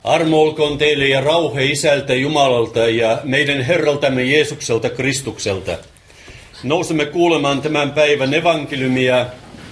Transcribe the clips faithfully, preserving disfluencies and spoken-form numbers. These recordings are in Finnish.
Armo olkoon teille ja rauhe Isältä Jumalalta ja meidän Herraltamme Jeesukselta Kristukselta. Nousemme kuulemaan tämän päivän evankeliumia,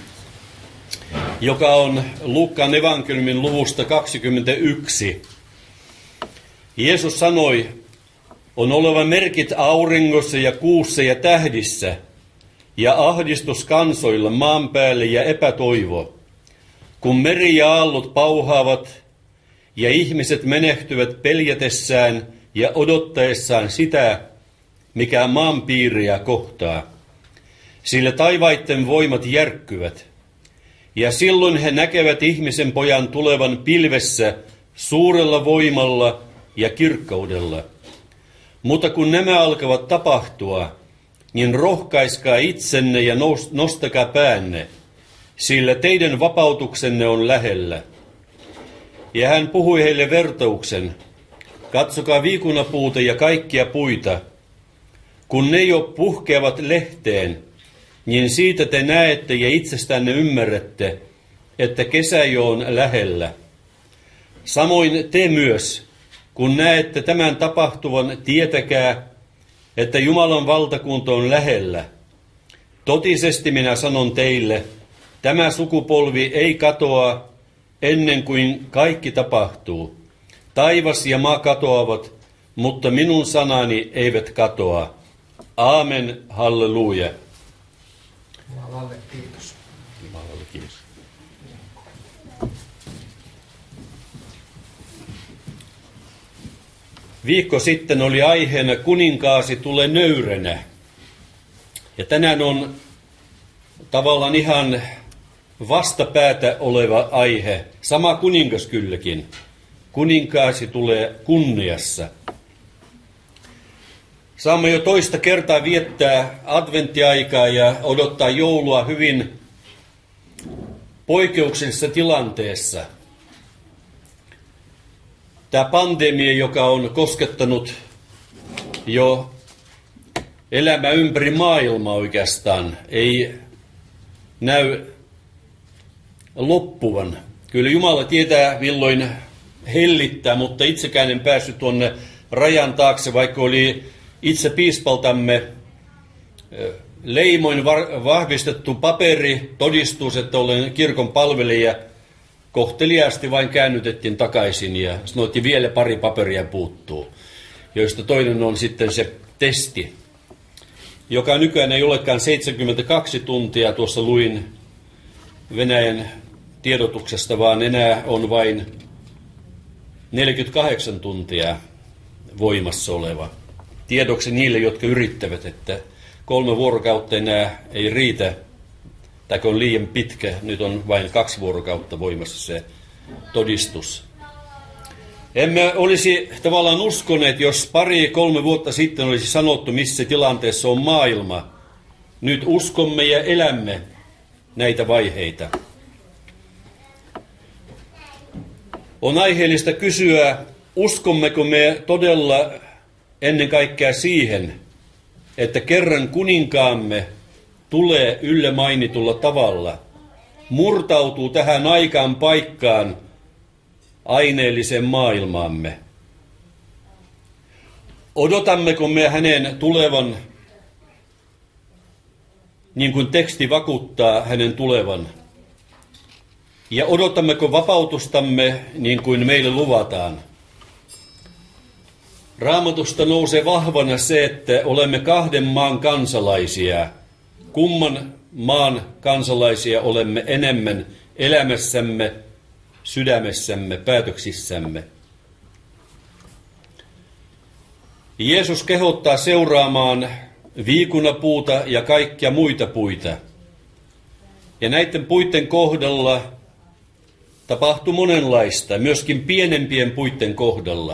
joka on Luukkaan evankeliumin luvusta kaksikymmentäyksi. Jeesus sanoi, on oleva merkit auringossa ja kuussa ja tähdissä, ja ahdistus kansoilla maan päälle ja epätoivo, kun meri ja aallot pauhaavat, ja ihmiset menehtyvät peljätessään ja odottaessaan sitä, mikä maanpiiriä kohtaa. Sillä taivaitten voimat järkkyvät, ja silloin he näkevät ihmisen pojan tulevan pilvessä suurella voimalla ja kirkkaudella. Mutta kun nämä alkavat tapahtua, niin rohkaiskaa itsenne ja nostakaa päänne, sillä teidän vapautuksenne on lähellä. Ja hän puhui heille vertauksen, katsokaa viikunapuuta ja kaikkia puita. Kun ne jo puhkeavat lehteen, niin siitä te näette ja itsestänne ymmärrätte, että kesä jo on lähellä. Samoin te myös, kun näette tämän tapahtuvan, tietäkää, että Jumalan valtakunta on lähellä. Totisesti minä sanon teille, tämä sukupolvi ei katoa ennen kuin kaikki tapahtuu. Taivas ja maa katoavat, mutta minun sanani eivät katoa. Aamen, halleluja. Jumalalle kiitos. Jumalalle kiitos. Viikko sitten oli aiheena kuninkaasi tule nöyränä. Ja tänään on tavallaan ihan vastapäätä oleva aihe. Sama kuningas kylläkin. Kuninkaasi tulee kunniassa. Saamme jo toista kertaa viettää adventtiaikaa ja odottaa joulua hyvin poikkeuksellisessa tilanteessa. Tämä pandemia, joka on koskettanut jo elämää ympäri maailmaa oikeastaan, ei näy loppuvan. Kyllä Jumala tietää milloin hellittää, mutta itsekään en päässyt tuonne rajan taakse, vaikka oli itse piispaltamme leimoin vahvistettu paperi, todistus, että olen kirkon palvelija. Kohteliaasti vain käännytettiin takaisin ja sanoitiin, vielä pari paperia puuttuu, joista toinen on sitten se testi, joka nykyään ei olekaan seitsemänkymmentäkaksi tuntia, tuossa luin Venäjän tiedotuksesta, vaan enää on vain neljäkymmentäkahdeksan tuntia voimassa oleva. Tiedoksi niille, jotka yrittävät, että kolme vuorokautta enää ei riitä, tai on liian pitkä, nyt on vain kaksi vuorokautta voimassa se todistus. Emme olisi tavallaan uskoneet, jos pari kolme vuotta sitten olisi sanottu, missä tilanteessa on maailma. Nyt uskomme ja elämme näitä vaiheita. On aiheellista kysyä, uskommeko me todella ennen kaikkea siihen, että kerran kuninkaamme tulee ylle mainitulla tavalla, murtautuu tähän aikaan paikkaan aineelliseen maailmaamme. Odotammeko me hänen tulevan, niin kuin teksti vakuuttaa hänen tulevan? Ja odotammeko vapautustamme niin kuin meille luvataan? Raamatusta nousee vahvana se, että olemme kahden maan kansalaisia. Kumman maan kansalaisia olemme enemmän elämässämme, sydämessämme, päätöksissämme. Jeesus kehottaa seuraamaan viikunapuuta ja kaikkia muita puita. Ja näiden puiden kohdalla tapahtuu monenlaista, myöskin pienempien puiden kohdalla.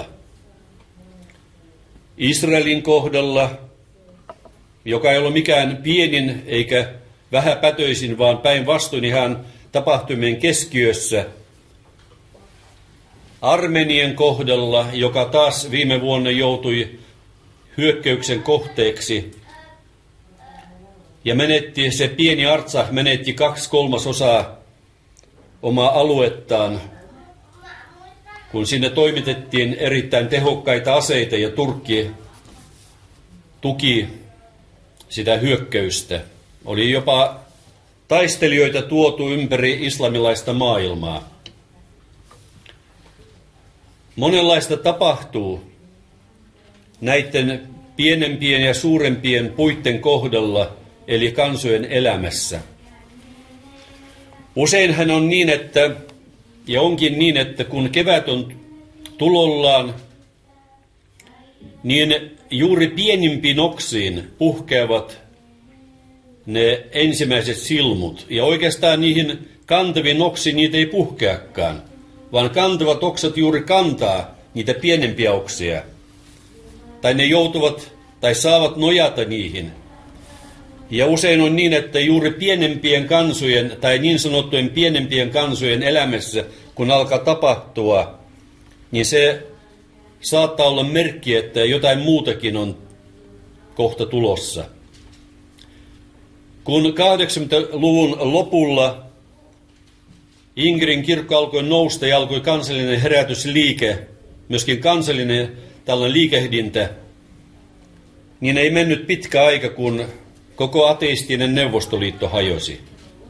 Israelin kohdalla, joka ei ole mikään pienin eikä vähäpätöisin, vaan päinvastoin ihan tapahtumien keskiössä. Armenian kohdalla, joka taas viime vuonna joutui hyökkäyksen kohteeksi ja menetti, se pieni Artsakh menetti kaksi kolmasosaa omaa aluettaan kun sinne toimitettiin erittäin tehokkaita aseita ja Turkki tuki sitä hyökkäystä. Oli jopa taistelijoita tuotu ympäri islamilaista maailmaa. Monenlaista tapahtuu näiden pienempien ja suurempien puitten kohdalla, eli kansojen elämässä. Useinhan on niin, että, ja onkin niin, että kun kevät on tulollaan, niin juuri pienimpiin oksiin puhkeavat ne ensimmäiset silmut. Ja oikeastaan niihin kantaviin oksiin niitä ei puhkeakaan, vaan kantavat oksat juuri kantaa niitä pienempiä oksia. Tai ne joutuvat tai saavat nojata niihin. Ja usein on niin, että juuri pienempien kansojen tai niin sanottujen pienempien kansojen elämässä, kun alkaa tapahtua, niin se saattaa olla merkki, että jotain muutakin on kohta tulossa. Kun kahdeksankymmentäluvun lopulla Ingrin kirkko alkoi nousta ja alkoi kansallinen herätysliike, myöskin kansallinen tällainen liikehdintä, niin ei mennyt pitkä aika, kun koko ateistinen Neuvostoliitto hajosi.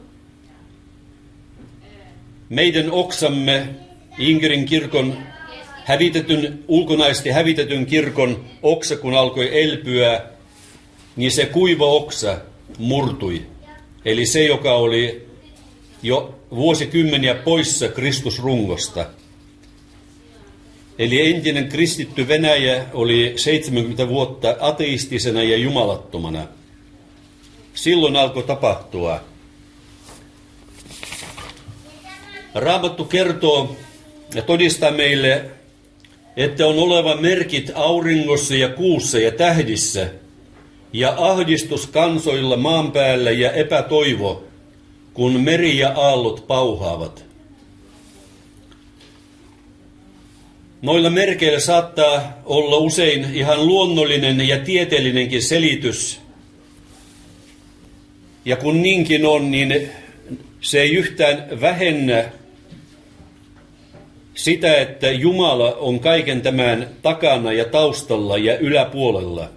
Meidän oksamme, Ingrin kirkon hävitetyn, ulkonaisesti hävitetyn kirkon oksa, kun alkoi elpyä, niin se kuiva oksa murtui. Eli se, joka oli jo vuosikymmeniä poissa Kristusrungosta. Eli entinen kristitty Venäjä oli seitsemänkymmentä vuotta ateistisena ja jumalattomana. Silloin alkoi tapahtua. Raamattu kertoo ja todistaa meille, että on oleva merkit auringossa ja kuussa ja tähdissä, ja ahdistus kansoilla maan päällä ja epätoivo, kun meri ja aallot pauhaavat. Noilla merkeillä saattaa olla usein ihan luonnollinen ja tieteellinenkin selitys. Ja kun niinkin on, niin se ei yhtään vähennä sitä, että Jumala on kaiken tämän takana ja taustalla ja yläpuolella.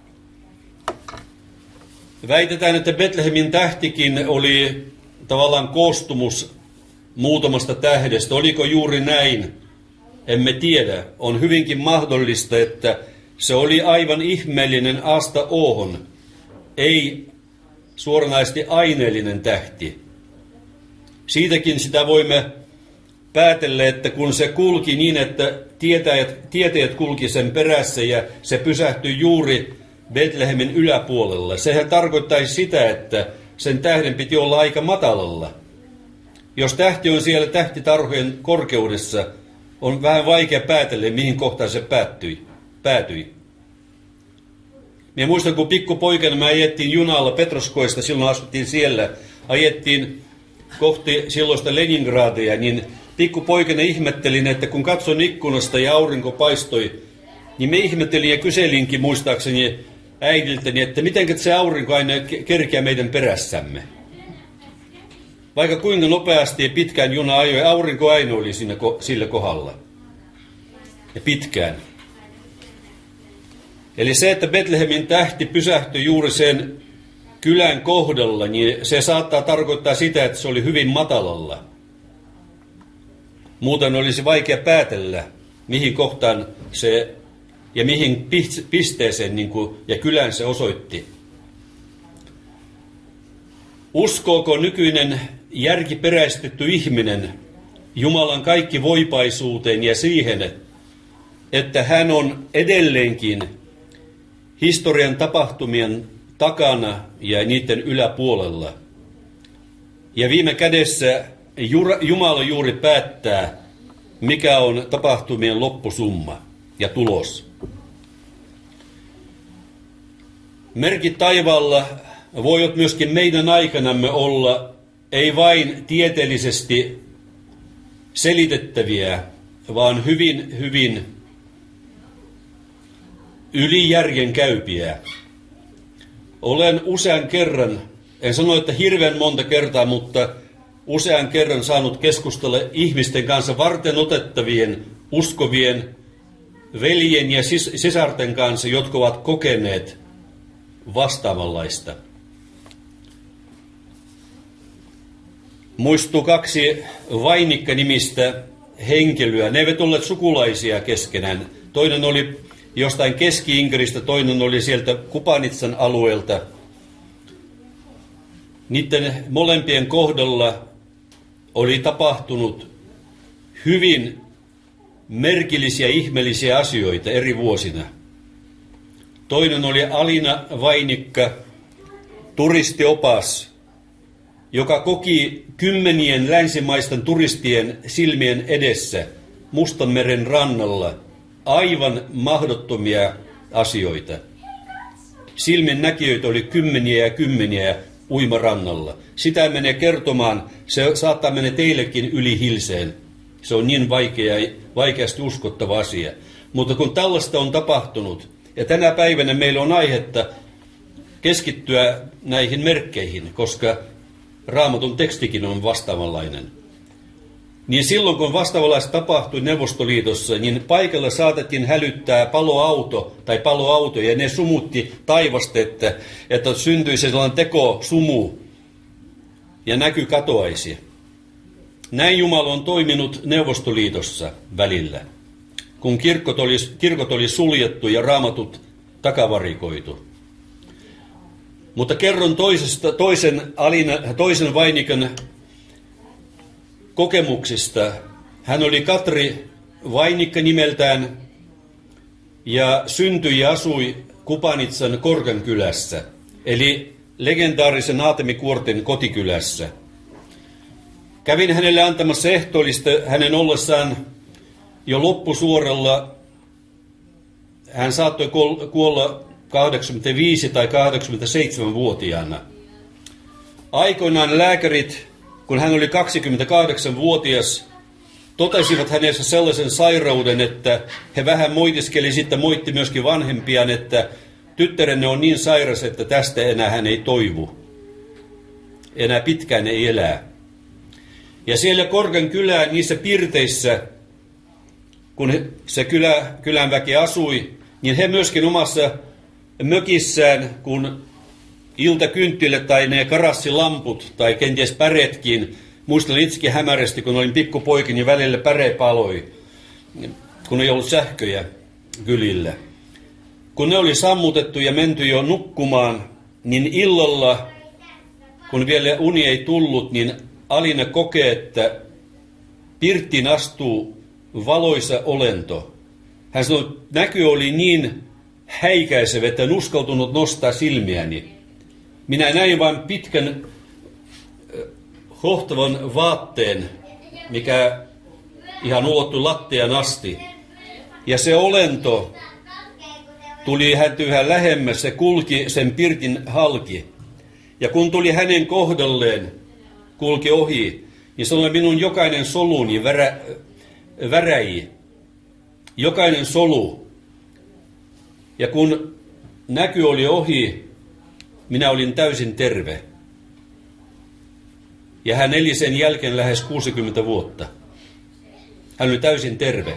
Väitetään, että Betlehemin tähtikin oli tavallaan koostumus muutamasta tähdestä. Oliko juuri näin? Emme tiedä. On hyvinkin mahdollista, että se oli aivan ihmeellinen Asta Oohon, ei suoranaisesti aineellinen tähti. Siitäkin sitä voimme päätellä, että kun se kulki niin, että tietäjät, tietäjät kulki sen perässä ja se pysähtyi juuri Betlehemin yläpuolella. Sehän tarkoittaisi sitä, että sen tähden piti olla aika matalalla. Jos tähti on siellä tähtitarhojen korkeudessa, on vähän vaikea päätellä, mihin kohtaan se päättyi, päätyi. Minä muistan, kun pikkupoikana me ajettiin junalla Petroskoista, silloin asuttiin siellä, ajettiin kohti silloista Leningradia, niin pikkupoikana ihmettelin, että kun katsoin ikkunasta ja aurinko paistoi, niin me ihmettelin ja kyselinkin muistaakseni äidiltäni, että miten se aurinko aina kerkeää meidän perässämme. Vaikka kuinka nopeasti ja pitkään juna ajoi, aurinko aina oli siinä, sillä kohdalla. Ja pitkään. Eli se, että Betlehemin tähti pysähtyi juuri sen kylän kohdalla, niin se saattaa tarkoittaa sitä, että se oli hyvin matalalla. Muuten olisi vaikea päätellä, mihin kohtaan se ja mihin pisteeseen niin kuin, ja kylän se osoitti. Uskooko nykyinen järkiperäistetty ihminen Jumalan kaikki voipaisuuteen ja siihen, että hän on edelleenkin historian tapahtumien takana ja niiden yläpuolella. Ja viime kädessä Jumala juuri päättää, mikä on tapahtumien loppusumma ja tulos. Merkit taivaalla voivat myöskin meidän aikanamme olla ei vain tieteellisesti selitettäviä, vaan hyvin, hyvin yli järjen käypiä. Olen usean kerran, en sano, että hirveän monta kertaa, mutta usean kerran saanut keskustella ihmisten kanssa varten otettavien uskovien veljen ja sis- sisarten kanssa, jotka ovat kokeneet vastaavanlaista. Muistuu kaksi Vainikka-nimistä henkilöä. Ne eivät olleet sukulaisia keskenään. Toinen oli jostain Keski-Inkeristä, toinen oli sieltä Kupanitsan alueelta. Niiden molempien kohdalla oli tapahtunut hyvin merkillisiä, ihmeellisiä asioita eri vuosina. Toinen oli Alina Vainikka, turistiopas, joka koki kymmenien länsimaisten turistien silmien edessä Mustanmeren rannalla aivan mahdottomia asioita. Silmien näkijöitä oli kymmeniä ja kymmeniä uimarannalla. Sitä menee kertomaan, se saattaa mennä teillekin yli hilseen. Se on niin vaikea, vaikeasti uskottava asia. Mutta kun tällaista on tapahtunut, ja tänä päivänä meillä on aihetta keskittyä näihin merkkeihin, koska Raamatun tekstikin on vastaavanlainen. Niin silloin kun vastaavanlaista tapahtui Neuvostoliitossa, niin paikalla saatettiin hälyttää paloauto tai paloauto, ja ne sumutti taivasta, että, että syntyi sellainen tekosumu ja näky katoaisi. Näin Jumala on toiminut Neuvostoliitossa välillä, kun kirkot oli, kirkot oli suljettu ja raamatut takavarikoitu. Mutta kerron toisesta, toisen, Alina, toisen Vainikan kokemuksista. Hän oli Katri Vainikka nimeltään ja syntyi ja asui Kupanitsan Korkankylässä, eli legendaarisen Aatemikuorten kotikylässä. Kävin hänelle antamassa ehtoollista hänen ollessaan jo loppusuoralla. Hän saattoi kuolla kahdeksankymmentäviisi- tai kahdeksankymmentäseitsemän-vuotiaana. Aikoinaan lääkärit, kun hän oli kaksikymmentäkahdeksanvuotias, totesivat hänessä sellaisen sairauden, että he vähän moitiskeli, sitten moitti myöskin vanhempiaan, että tyttärenne on niin sairas, että tästä enää hän ei toivu. Enää pitkään ei elää. Ja siellä Korkan kylään, niissä pirteissä, kun se kylä, kylän väki asui, niin he myöskin omassa mökissään, kun iltakynttilät tai ne karassilamput tai kenties päretkin, muistan itsekin hämärästi, kun olin pikkupoika, niin välillä päre paloi, kun ei ollut sähköjä kylillä. Kun ne oli sammutettu ja menty jo nukkumaan, niin illalla, kun vielä uni ei tullut, niin Alina kokee, että pirttiin astuu valoisa olento. Hän sanoi, että näky oli niin häikäisevä, että en uskaltunut nostaa silmiäni. Minä näin vain pitkän hohtavan vaatteen, mikä ihan ulottui lattian asti. Ja se olento tuli hän yhä lähemmäs, se kulki sen pirtin halki. Ja kun tuli hänen kohdalleen, kulki ohi, niin sanoi, minun jokainen soluni värä, väräji, jokainen solu. Ja kun näky oli ohi, minä olin täysin terve. Ja hän eli sen jälkeen lähes kuusikymmentä vuotta. Hän oli täysin terve.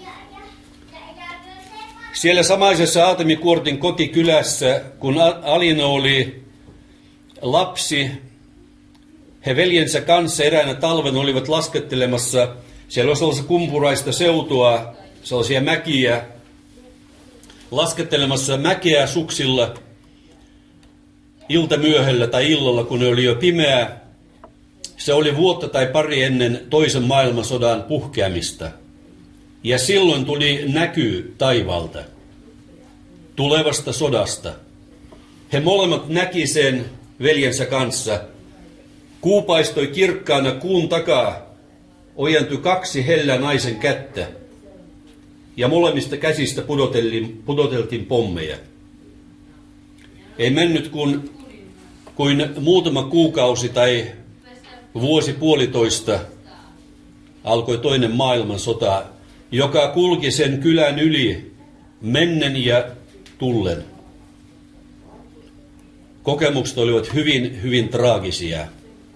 Siellä samaisessa Aatemikuortin kotikylässä, kun Alina oli lapsi, he veljensä kanssa eräänä talven olivat laskettelemassa. Siellä oli sellaista kumpuraista seutua, sellaisia mäkiä, laskettelemassa mäkeä suksilla iltamyöhällä tai illalla, kun ne oli jo pimeää. Se oli vuotta tai pari ennen toisen maailmansodan puhkeamista. Ja silloin tuli näky taivaalta, tulevasta sodasta. He molemmat näki sen veljensä kanssa. Kuu paistoi kirkkaana kuun takaa, ojentui kaksi hellä naisen kättä. Ja molemmista käsistä pudoteltiin, pudoteltiin pommeja. Ei mennyt kuin, kuin muutama kuukausi tai vuosi puolitoista alkoi toinen maailmansota, joka kulki sen kylän yli mennen ja tullen. Kokemukset olivat hyvin, hyvin traagisia.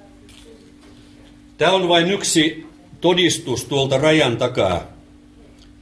Tämä on vain yksi todistus tuolta rajan takaa.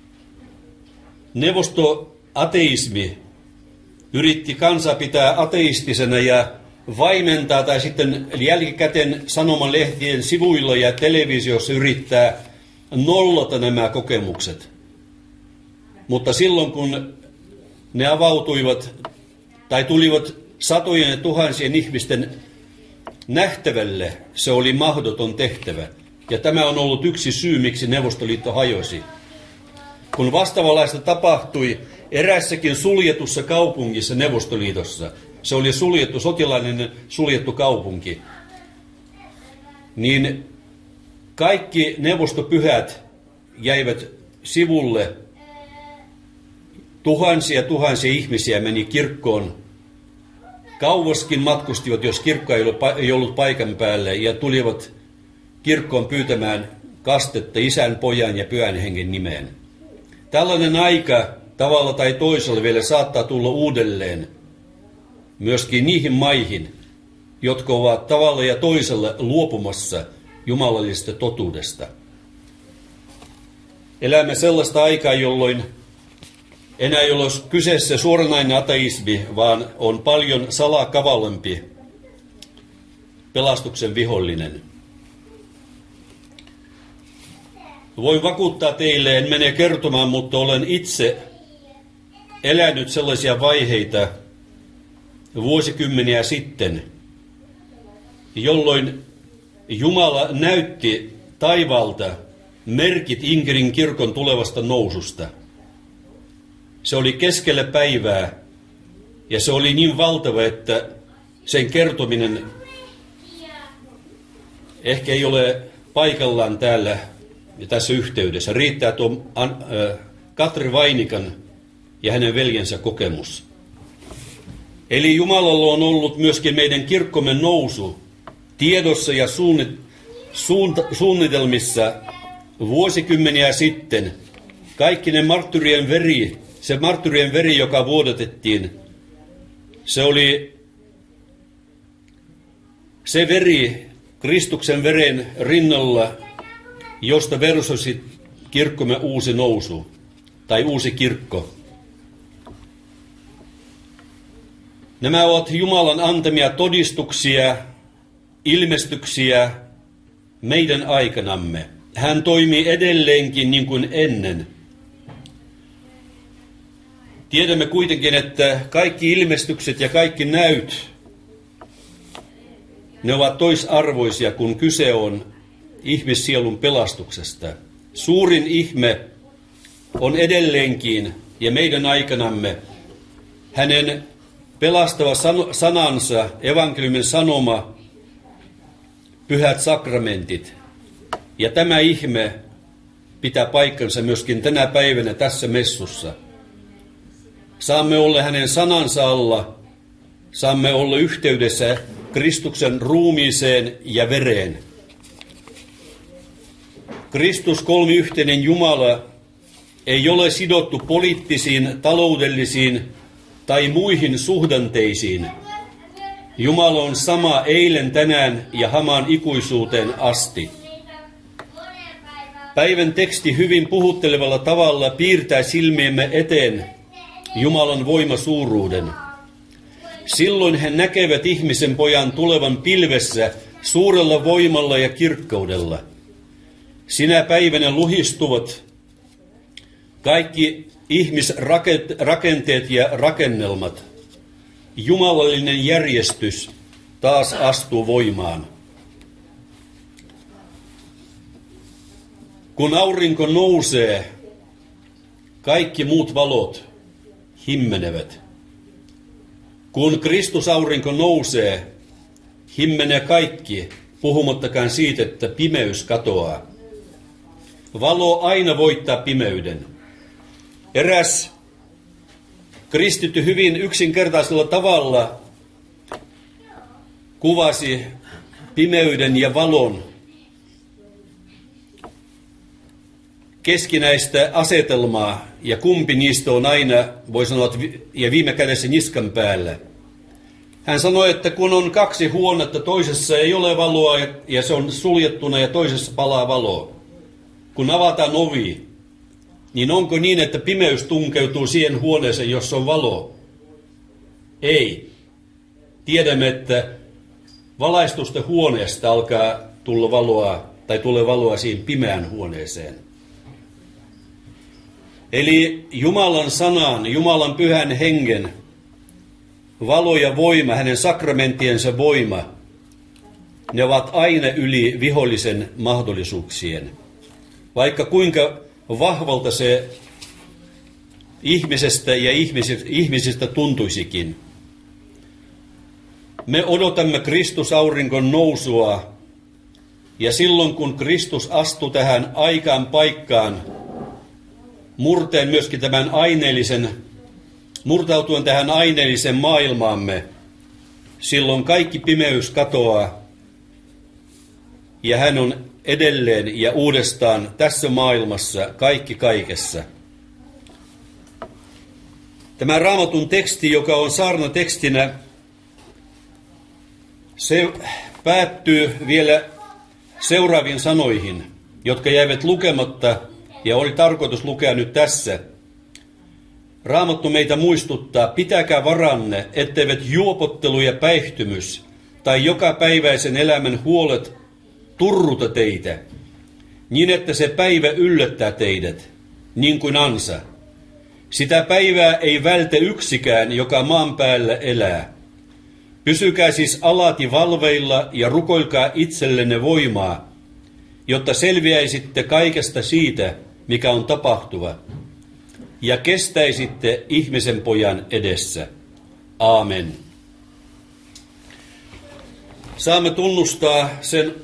neuvostoateismi yritti kansaa pitää ateistisena ja vaimentaa tai sitten jälkikäteen sanomalehtien sivuilla ja televisiossa yrittää nollata nämä kokemukset. Mutta silloin kun ne avautuivat tai tulivat satojen ja tuhansien ihmisten nähtävälle, se oli mahdoton tehtävä. Ja tämä on ollut yksi syy, miksi Neuvostoliitto hajosi. Kun vastaavanlaista tapahtui erässäkin suljetussa kaupungissa Neuvostoliitossa, se oli suljettu, sotilainen suljettu kaupunki, niin kaikki neuvostopyhät jäivät sivulle. Tuhansia tuhansia ihmisiä meni kirkkoon. Kauaskin matkustivat, jos kirkko ei ollut paikan päällä, ja tulivat kirkkoon pyytämään kastetta Isän, Pojan ja Pyhän Hengen nimeen. Tällainen aika tavalla tai toisella vielä saattaa tulla uudelleen myöskin niihin maihin, jotka ovat tavalla ja toisella luopumassa jumalallisesta totuudesta. Elämme sellaista aikaa, jolloin enää ei ole kyseessä suoranainen ateismi, vaan on paljon salakavallempi pelastuksen vihollinen. Voin vakuuttaa teille, en mene kertomaan, mutta olen itse elänyt sellaisia vaiheita vuosikymmeniä sitten, jolloin Jumala näytti taivaalta merkit Inkerin kirkon tulevasta noususta. Se oli keskellä päivää ja se oli niin valtava, että sen kertominen ehkä ei ole paikallaan täällä ja tässä yhteydessä. Riittää tuo Katri Vainikan ja hänen veljensä kokemus. Eli Jumalalla on ollut myöskin meidän kirkkomme nousu tiedossa ja suunnitelmissa vuosikymmeniä sitten. Kaikki ne marttyrien veri, se marttyrien veri, joka vuodatettiin, se oli se veri Kristuksen veren rinnalla, josta versosi kirkkomme uusi nousu tai uusi kirkko. Nämä ovat Jumalan antamia todistuksia, ilmestyksiä meidän aikanamme. Hän toimii edelleenkin niin kuin ennen. Tiedämme kuitenkin, että kaikki ilmestykset ja kaikki näyt, ne ovat toisarvoisia, kun kyse on ihmissielun pelastuksesta. Suurin ihme on edelleenkin ja meidän aikanamme hänen pelastava sanansa, evankeliumin sanoma, pyhät sakramentit. Ja tämä ihme pitää paikkansa myöskin tänä päivänä tässä messussa. Saamme olla hänen sanansa alla, saamme olla yhteydessä Kristuksen ruumiiseen ja vereen. Kristus kolmiyhteinen Jumala ei ole sidottu poliittisiin, taloudellisiin tai muihin suhdanteisiin. Jumala on sama eilen, tänään ja hamaan ikuisuuteen asti. Päivän teksti hyvin puhuttelevalla tavalla piirtää silmiemme eteen Jumalan voimasuuruuden. Silloin he näkevät ihmisen pojan tulevan pilvessä suurella voimalla ja kirkkaudella. Sinä päivänä luhistuvat kaikki ihmisrakenteet ja rakennelmat. Jumalallinen järjestys taas astuu voimaan. Kun aurinko nousee, kaikki muut valot himmenevät. Kun Kristusaurinko nousee, himmenee kaikki, puhumattakaan siitä, että pimeys katoaa. Valo aina voittaa pimeyden. Eräs kristitty hyvin yksinkertaisella tavalla kuvasi pimeyden ja valon keskinäistä asetelmaa, ja kumpi niistä on aina, voi sanoa, ja viime kädessä niskan päällä. Hän sanoi, että kun on kaksi huonetta, toisessa ei ole valoa ja se on suljettuna ja toisessa palaa valoa. Kun avataan ovi, niin onko niin, että pimeys tunkeutuu siihen huoneeseen, jossa on valo? Ei. Tiedämme, että valaistusta huoneesta alkaa tulla valoa, tai tulee valoa siihen pimeään huoneeseen. Eli Jumalan sanan, Jumalan pyhän hengen valo ja voima, hänen sakramenttiensa voima, ne ovat aina yli vihollisen mahdollisuuksien. Vaikka kuinka vahvalta se ihmisestä ja ihmisistä tuntuisikin. Me odotamme Kristusauringon nousua, ja silloin kun Kristus astui tähän aikaan paikkaan, murteen myöskin tämän aineellisen, murtautuen tähän aineellisen maailmaamme, silloin kaikki pimeys katoaa, ja hän on edelleen ja uudestaan tässä maailmassa kaikki kaikessa. Tämä Raamatun teksti, joka on saarnatekstinä, se päättyy vielä seuraaviin sanoihin, jotka jäivät lukematta ja oli tarkoitus lukea nyt tässä. Raamattu meitä muistuttaa, pitäkää varanne, etteivät juopottelu ja päihtymys tai jokapäiväisen elämän huolet turruta teitä, niin että se päivä yllättää teidät, niin kuin ansa. Sitä päivää ei vältä yksikään, joka maan päällä elää. Pysykää siis alati valveilla ja rukoilkaa itsellenne voimaa, jotta selviäisitte kaikesta siitä, mikä on tapahtuva, ja kestäisitte ihmisen pojan edessä. Aamen. Saamme tunnustaa sen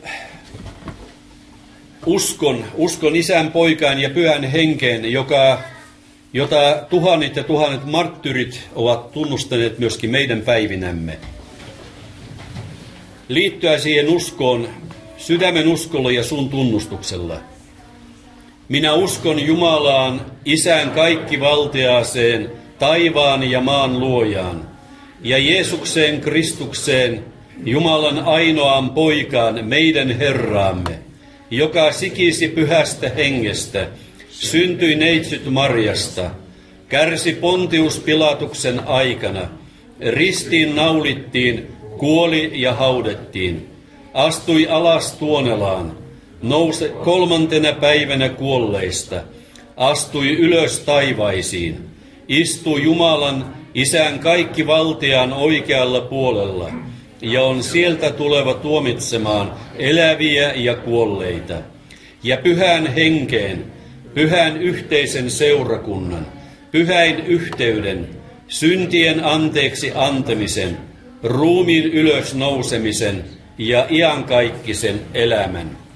uskon, uskon isän, poikaan ja pyhän henkeen, joka, jota tuhannet ja tuhannet marttyrit ovat tunnustaneet myöskin meidän päivinämme. Liittyä siihen uskoon sydämen uskolla ja sun tunnustuksella. Minä uskon Jumalaan, Isään kaikkivaltiaaseen, taivaan ja maan luojaan, ja Jeesukseen Kristukseen, Jumalan ainoaan poikaan, meidän Herraamme, joka sikisi pyhästä hengestä, syntyi neitsyt Marjasta, kärsi Pontius Pilatuksen aikana, ristiin naulittiin, kuoli ja haudettiin, astui alas tuonelaan, nousi kolmantena päivänä kuolleista, astui ylös taivaisiin, istui Jumalan Isän kaikkivaltiaan oikealla puolella, ja on sieltä tuleva tuomitsemaan eläviä ja kuolleita, ja pyhän henkeen, pyhän yhteisen seurakunnan, pyhäin yhteyden, syntien anteeksi antamisen, ruumiin ylös nousemisen ja iankaikkisen elämän.